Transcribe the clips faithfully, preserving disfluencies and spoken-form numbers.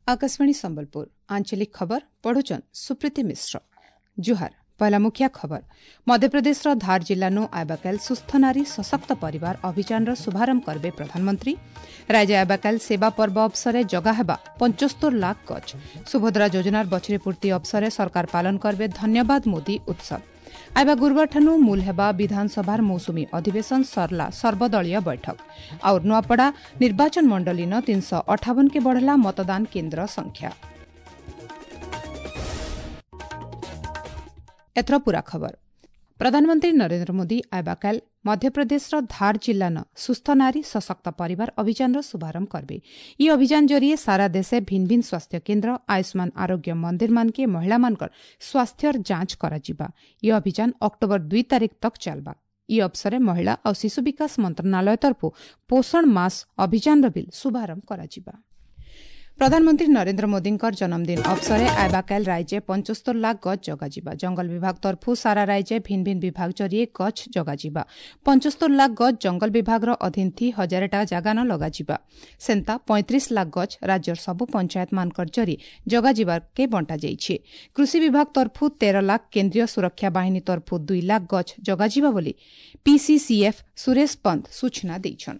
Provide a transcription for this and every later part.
आकाशवाणी संबलपुर आंचलिक खबर पढ़ुचन सुप्रीति मिश्र। जुहार पहला मुखिया खबर मध्यप्रदेश धार जिल्लानु आइबाकाल सुस्थ नारी सशक्त परिवार अभियान शुभारंभ करबे प्रधानमंत्री। राज्य आइबाकाल सेवा पर्व अवसर जगा हेबा पंचस्तोर लाख गज। सुभद्रा योजनार बछरे पूर्ति अवसर सरकार पालन करबे धन्यवाद मोदी उत्सव। आइबा गुरुवार ठानु मूल हेबा विधानसभार मौसुमी अधिवेशन सरला सर्वदलीय बैठक। और नुआपड़ा निर्वाचन मंडलीन तीन सौ अठावन के बढ़ला मतदान केन्द्र संख्या। एथर पूरा खबर प्रधानमंत्री नरेन्द्र मोदी आइबाकाल मध्यप्रदेश धार जिल्लान सुस्थ नारी सशक्त परिवार अभियान शुभारंभ करबे। यह अभियान जरिए सारा देशे भिन्न भिन्न स्वास्थ्य केन्द्र आयुष्मान आरोग्य मंदिर मानके महिला मानकर स्वास्थ्य जांच कराजिबा। यह अभियान अक्टोबर दुई तारीख तक चलबा। यह अवसर महिला और शिशु विकास मंत्रणालय तरफ पोषण मास अभियान बिल शुभारंभ कराजिबा। प्रधानमंत्री नरेन्द्र मोदींकर जन्मदिन अवसर आइबाकाल राज्य पंचस्तोर लाख गज जगाजिबा। जंगल विभाग तरफु सारा राज्य भिन्न भिन्न विभाग जरिए गछ जगाजिबा। पंचस्तोर लाख गज जंगल विभाग अधीन थी हजारटा जागान लगाजिबा। सेंता पैंतीस लाख गज राज्यर सबु पंचायत मानकर जरी जगाजिबा के बंटा जाइछे। कृषि विभाग तरफु तेरह लाख केन्द्रीय सुरक्षा बाहिनी तरफु दुई लाख गज जगाजिबा बोली पीसीसीएफ सुरेश पंत सूचना दैछन्।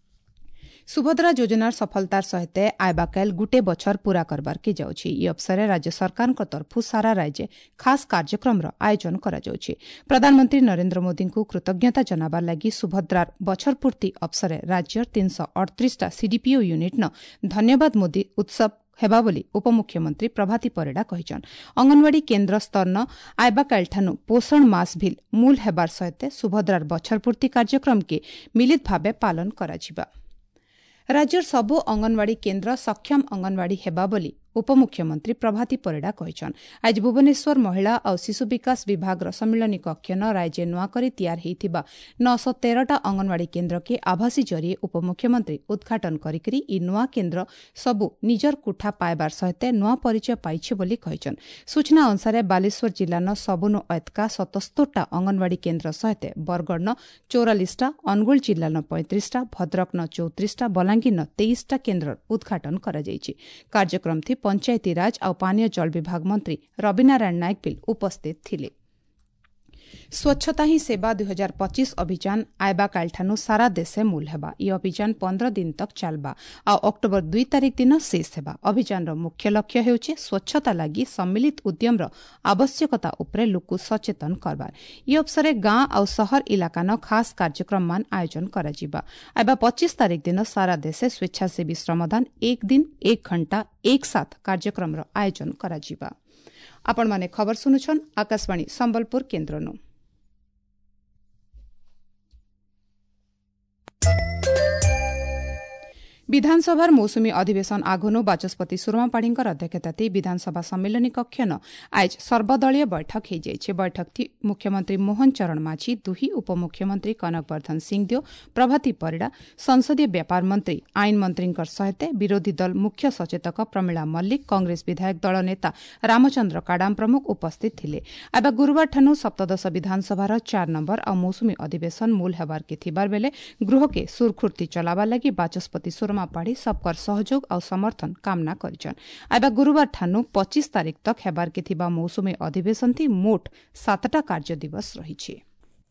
सुभद्रा योजनार सफलतार सहित आइबाकाल गुटे बछर पूरा करबार के जाउछि। ई अवसर राज्य सरकार तरफु सारा राज्य खास कार्यक्रम आयोजन करा जाउछि। प्रधानमंत्री नरेन्द्र मोदी को कृतज्ञता जनाबार लागि सुभद्रार बछर पूर्ति अवसर राज्यर तीन सौ अड़तीसटा सीडीपीओ यूनिट न धन्यवाद मोदी उत्सव हेबा बोली उपमुख्यमंत्री प्रभाती परिड़ा कहिछन्। अंगनवाड़ी केन्द्र स्तर न आइबाकाल ठानु पोषण मास भिल मूल हेबार सहित सुभद्रार बछर पूर्ति कार्यक्रम के मिलित भावे पालन कराजिबा। राज्यर सबु अंगनवाड़ी केन्द्र सक्षम अंगनवाड़ी हेबा बोली उपमुख्यमंत्री प्रभाती परिड़ा कहिछन्। आज भुवनेश्वर महिला और शिशु विकास विभाग सम्मिलनी कक्ष न राज्य नुआकरी तैयार होइथिबा नौ सौ तेरहटा अंगनवाड़ी केन्द्र के आभासी जरिए उपमुख्यमंत्री उद्घाटन करिकरी ई नुआ केन्द्र सबु निजर कुठा पाइबार सहित नुआ परिचय पाइछे बोली कहिछन्। सूचना अनुसार बालेश्वर जिल्ला न सबुनु ऐतका सतस्तोरटा अंगनवाड़ी केन्द्र सहित बरगढ़ न चौरालीसटा अनुगुल जिल्ला न पैंतीसटा भद्रक न चौतीसटा बलांगीर न तेईसटा केन्द्र उद्घाटन करा जाइछि। कार्यक्रम थी पंचायती राज और पानीय जल विभाग मंत्री रविनारायण नायक बिल उपस्थित थिले। स्वच्छता ही सेवा दुई हजार पच्चीस अभियान आइबाकाल ठानु सारा देशे मूल हेबा। यह अभियान पंद्रह दिन तक चलबा और अक्टोबर दुई तारीख दिन शेष हेबा। अभियान मुख्य लक्ष्य हेउछि स्वच्छता लागि सम्मिलित उद्यम र आवश्यकता उपरे लोक सचेतन करबार। यह अवसर गाँ और शहर इलाका न खास कार्यक्रम मान आयोजन कराजिबा। आइबा पच्चीस तारीख दिन सारा देशे स्वेच्छासेवी श्रमदान एक दिन एक घंटा एक साथ कार्यक्रम र आयोजन कराजिबा। आपण माने खबर सुनुछन आकाशवाणी संबलपुर केन्द्रनु। विधानसभार मौसुमी अधिवेशन आगोनो बाचस्पति सुरमा पाढ़ींकर अध्यक्षता विधानसभा सम्मिलनी कक्ष न आज सर्वदलीय बैठक हो जाइए। बैठक थी मुख्यमंत्री मोहन चरण माझी दुही उपमुख्यमंत्री कनक वर्धन सिंहदेव प्रभाती परिड़ा संसदीय व्यापार मंत्री आईन मंत्री सहित विरोधी दल मुख्य सचेतक प्रमिला मल्लिक कांग्रेस विधायक दल नेता रामचंद्र काडाम प्रमुख उपस्थित थिले। आबा गुरुवार ठानु सप्तदश विधानसभार चार नंबर और मौसुमी अधिवेशन मूल हेबार के थिबार बेले गृह के सुरखुर्ती चलाबार लागि बाचस्पति सुरमा पाढ़ी सबकर सहयोग और समर्थन कामना करिछन्। आइबा गुरुवार ठानु पच्चीस तारीख तक हेबार के थिबा मौसुमी अधिवेशन थी मोट सातटा कार्य दिवस रहिछे।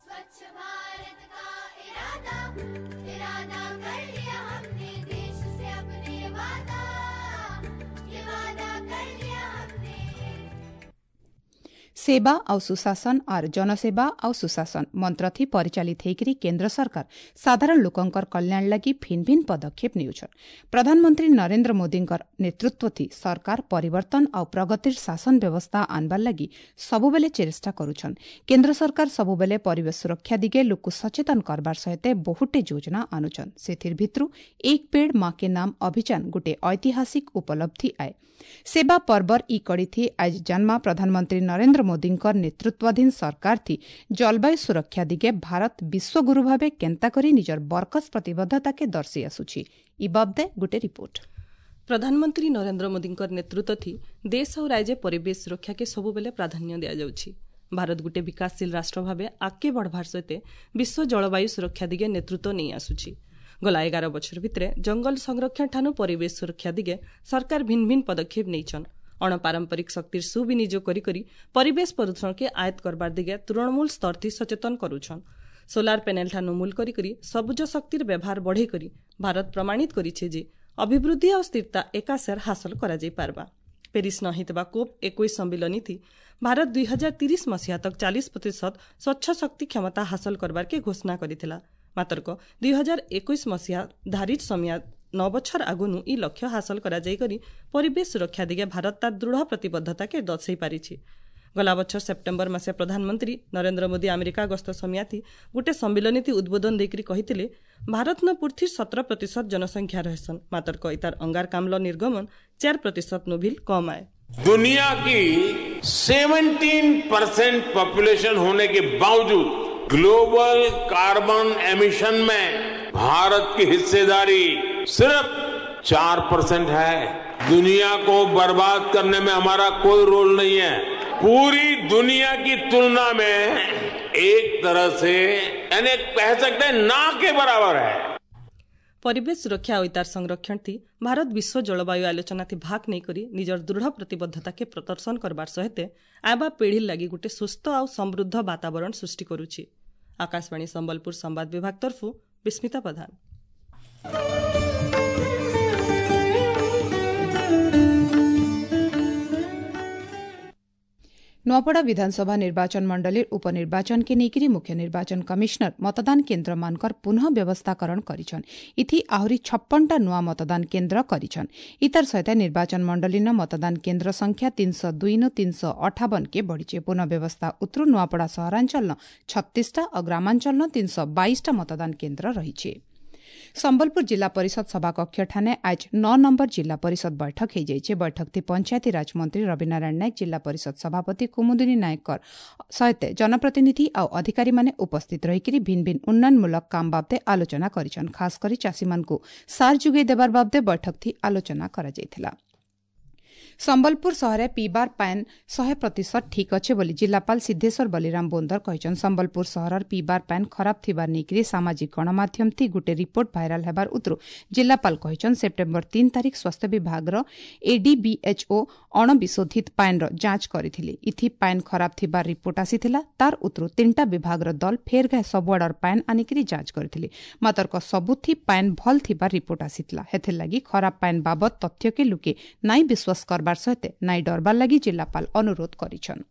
सेवा और सुशासन और जनसेवा और सुशासन मंत्र थी परिचालित होकर केन्द्र सरकार साधारण लोकंकर कल्याण लगी भिन्न भिन्न पदक्षेप नेउछन्। प्रधानमंत्री नरेन्द्र मोदींकर नेतृत्व थी सरकार परिवर्तन और प्रगतिर शासन व्यवस्था आनबार लगी सबुबेले चेष्टा करुछन्। केन्द्र सरकार सबुबेले परिवेश सुरक्षा दिगे लोक सचेतन करबार सहित बहुटे योजना आनुछन्। सेथिर भित्रु एक पेड़ माँ के नाम अभियान गोटे ऐतिहासिक उपलब्धि आए। सेवा पर्वर ई कड़ी थी आज जन्मा प्रधानमंत्री नरेन्द्र मोदींकर नेतृत्वाधीन सरकार थी जलवायु सुरक्षा दिगे भारत विश्वगुरु भावे केंता करी निजर बरकस प्रतिबद्धता के दर्शी आसुछि। ई बाबदे गोटे रिपोर्ट। प्रधानमंत्री नरेन्द्र मोदींकर नेतृत्व थी देश और राज्य परिवेश सुरक्षा के सबुबेले प्राधान्य दिया जाउछि। भारत गोटे विकासशील राष्ट्र भावे आगे बढ़वार सहित विश्व जलवायु सुरक्षा दिगे नेतृत्व नहीं आसुछि। गला एगार बछर भितरे जंगल संरक्षण ठानु परिवेश सुरक्षा दिगे सरकार भिन्न भिन्न पदक्षेप नैछन्। अणपारंपरिक शक्तिर सुविनियोग करी करी परिवेश प्रदूषण के आयत करबार दिगे तृणमूल स्तर थी सचेतन करूछन्। सोलार पैनल ठानु मूल करी करी सबुज शक्तिर व्यवहार बढ़े करी भारत प्रमाणित करिछे जे अभिवृद्धि और स्थिरता एकासेर हासिल करा जाई पारबा। पेरिस न हितबा कोप इक्कीस सम्मेलन थी भारत दुई हजार तीस मसीहा तक चालीस प्रतिशत स्वच्छ शक्ति क्षमता हासिल करबार के घोषणा करिथिला। मात्र दुई हजार इक्कीस मसीहा धारित समय नौ बछर आगुनु ई लक्ष्य हासिल करा जाई करी परिवेश सुरक्षा दिगे भारत तार दृढ़ प्रतिबद्धता के दर्शाई पारिछि। गला बछर सेप्टेम्बर मासे प्रधानमंत्री नरेंद्र मोदी अमेरिका गस्त समयाथी गोटे सम्मेलन उद्बोधन देकरी कहिथिले भारत न पृथ्वी सत्रह प्रतिशत जनसंख्या रहसन मात्र इतार अंगारकाम्ल निर्गमन चार प्रतिशत नु भी कम आए। दुनिया की सत्रह परसेंट पॉपुलेशन होने के बावजूद ग्लोबल कार्बन एमिशन में भारत की हिस्सेदारी सिर्फ चार परसेंट है। दुनिया को बर्बाद करने में हमारा कोई रोल नहीं है। पूरी दुनिया की तुलना में एक तरह से यानी कह सकते हैं ना के बराबर है। परिवेश सुरक्षा और इतार संरक्षण थी भारत विश्व जलवायु आलोचना थी भाग नहीं करी निजर दृढ़ प्रतिबद्धता के प्रदर्शन करबार सहित आबा पीढ़ी लगी गोटे सुस्थ और समृद्ध वातावरण सृष्टि करुछि। आकाशवाणी संबलपुर संवाद विभाग तरफु विस्मिता प्रधान। नुआपड़ा विधानसभा निर्वाचन मंडली उपनिर्वाचन के नेकरी मुख्य निर्वाचन कमिश्नर मतदान केन्द्र मानकर पुनः व्यवस्थाकरण करिछन। इथि आहुरी छप्पनटा नुआ मतदान केन्द्र करिछन। इतार सहित निर्वाचन मंडली न मतदान केन्द्र संख्या तीन सौ दुई न तीन सौ अठावन के बढ़िचे। पुनः व्यवस्था उत्रु नुआपड़ा सहरांचल न छत्तीसटा और ग्रामांचल न तीन सौ बाईसटा मतदान केन्द्र रहिछे। संबलपुर जिला परिषद सभाकक्ष ठाने आज नौ नंबर जिला परिषद बैठक हो जाइए। बैठक थी पंचायती राज मंत्री रविनारायण नायक, जिला परिषद सभापति कुमुदिनी नायक सहित जनप्रतिनिधि और अधिकारी माने उपस्थित रही भिन्न भिन्न उन्नयनमूलक काम बाबदे आलोचना करिछन। खास करी चाषी मानकु सार जुगै देबार बाबदे बैठक थी आलोचना करा जायथिला। संबलपुर सहरे पीबार पान शहे प्रतिशत ठीक अच्छे बोली जिलापाल सिद्धेश्वर बलिराम बोंदर कहछन। संबलपुर सहरर पीबार पान खराब थिबार नेकरी सामाजिक गणमाध्यम थी गुटे रिपोर्ट भाइराल हेबार उत्रु जिलापाल कहछन सेप्टेम्बर तीन तारिख स्वास्थ्य विभाग रो एडीबीएचओ अणविशोधित पान रो जांच करिथिले। इथि पान खराब थिबार रिपोर्ट आसीथिला। तार उत्रु तीनटा विभाग रो दल फेर गाय सबुआडर पान आनिकरी जांच करथिले। मात्र सबुथि पान भल थिबार रिपोर्ट आसीथिला। हेथिर लागि खराब पान बाबत तथ्य के लुके नाई विश्वास करबार सहित नाई डरबार लागि जिलापाल अनुरोध करिछन।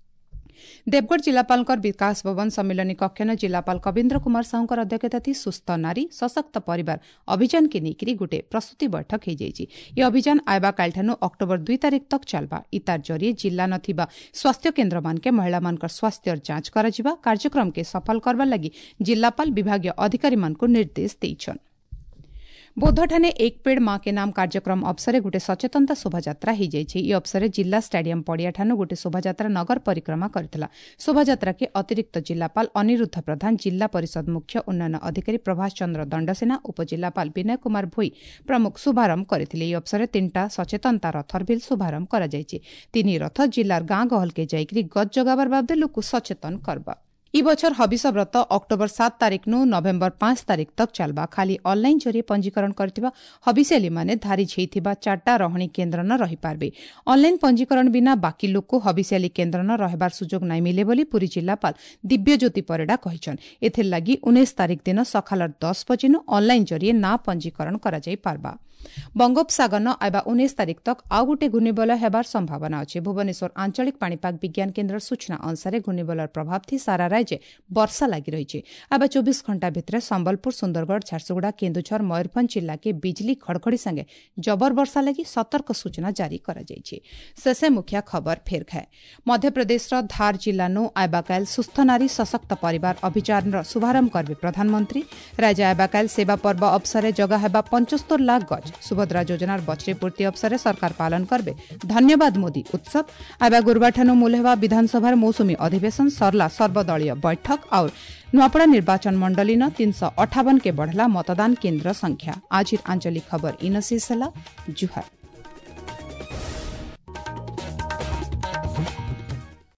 देवगढ़ जिलापाल विकास भवन सम्मेलनी कक्षन जिलापाल कविन्द्र कुमार साहूकर अध्यक्षता थी सुस्थ नारी सशक्त परिवार अभियान के नेकरी गुटे प्रस्तुति बैठक हो जाइए। यह अभियान आयबा कालठानु अक्टोबर दुई तारिख तक चलबा। इतार जरिए जिला नथिबा स्वास्थ्य केन्द्र मानके महिला मानकर स्वास्थ्य जांच कराजिबा। कार्यक्रम के सफल करबा लागि जिलापाल विभागीय अधिकारी मानकु निर्देश देइछन। बौद्धठाने एक पेड़ माँ के नाम कार्यक्रम अवसर गोटे सचेतनता शोभायात्रा हो जाइए। यह अवसर जिला स्टाडियम पड़िया ठानु गोटे शोभायात्रा नगर परिक्रमा करथिला। शोभायात्रा के अतिरिक्त जिलापाल अनिरुद्ध प्रधान, जिला परिषद मुख्य उन्नयन अधिकारी प्रभाष चंद्र दंडसेना, उपजिलापाल विनय कुमार भोई प्रमुख शुभारंभ करथिले। यह अवसर तीनटा सचेतनता रथर भी शुभारंभ करा जाइए। तीन रथ जिलार गाँ गहल के जाइकरी गज जगाबार बाबदे लोक सचेतन करबा। ई बछर हबिष व्रत अक्टोबर सात तारिख नु नवेम्बर पांच तारिख तक चलबा। खाली ऑनलाइन जरिए पंजीकरण करथिबा हबिष्याली माने धारी छेइथिबा चारटा रहणी केन्द्र न रही पारबे। ऑनलाइन पंजीकरण बिना बाकी लोक को हबिष्याली केन्द्र न रहबार सुजोग नाइ मिले बोली पुरी जिलापाल दिव्यज्योति परिडा कहिछन। एथिर लागि उन्नीस तारिख दिन सखालर दस बजे नु ऑनलाइन जरिए ना पंजीकरण करा जाई पारबा। बंगोपसागर न आइबा उन्नीस तारिख तक आउ गोटे घूर्णिबलय हेबार संभावना अछि। भुवनेश्वर आंचलिक पाणीपाग विज्ञान केन्द्र सूचना अनुसार घूर्णिबलयर प्रभाव थी सारा राज्य वर्षा लागि रहिছে। आबा चौबीस घंटा भितर संबलपुर, सुंदरगढ़, झारसुगुड़ा, केन्दुझर, मयूरभंज जिला के बिजली खड़खड़ी संगे जबर वर्षा लागि सतर्क सूचना जारी करा जाइছে। शेषे मुखिया खबर फेर खाए। मध्यप्रदेश धार जिला नु आइबाकाल सुस्थ नारी सशक्त परिवार अभियान शुभारंभ करबे प्रधानमंत्री। राज्य आइबाकाल सेवा पर्व अवसर जगह हेबा पचहत्तर लाख गज। सुभद्रा योजनार बछरी पूर्ति अवसर सरकार पालन करबे धन्यवाद मोदी उत्सव। आइबा गुरुवार ठानु मूल हेबा विधानसभार मौसुमी अधिवेशन सरला सर्वदलीय बैठक और नुआपड़ा निर्वाचन मंडली न तीन सौ अठावन के बढ़ला मतदान केन्द्र संख्या। आज आंचलिक खबर इन शीर्षला जुहार।